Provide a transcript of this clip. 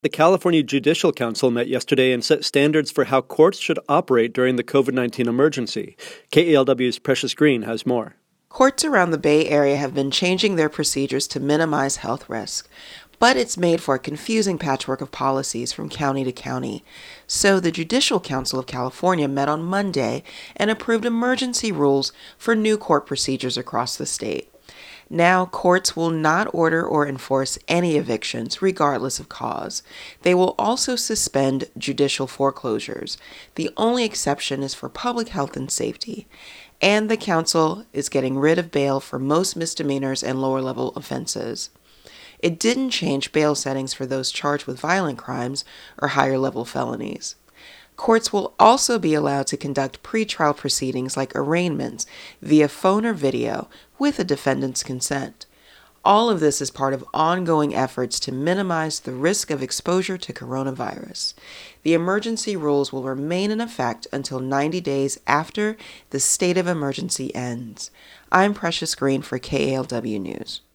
The California Judicial Council met yesterday and set standards for how courts should operate during the COVID-19 emergency. KALW's Precious Green has more. Courts around the Bay Area have been changing their procedures to minimize health risk, but it's made for a confusing patchwork of policies from county to county. So the Judicial Council of California met on Monday and approved emergency rules for new court procedures across the state. Now, courts will not order or enforce any evictions, regardless of cause. They will also suspend judicial foreclosures. The only exception is for public health and safety. And the council is getting rid of bail for most misdemeanors and lower-level offenses. It didn't change bail settings for those charged with violent crimes or higher-level felonies. Courts will also be allowed to conduct pretrial proceedings like arraignments via phone or video with a defendant's consent. All of this is part of ongoing efforts to minimize the risk of exposure to coronavirus. The emergency rules will remain in effect until 90 days after the state of emergency ends. I'm Precious Green for KALW News.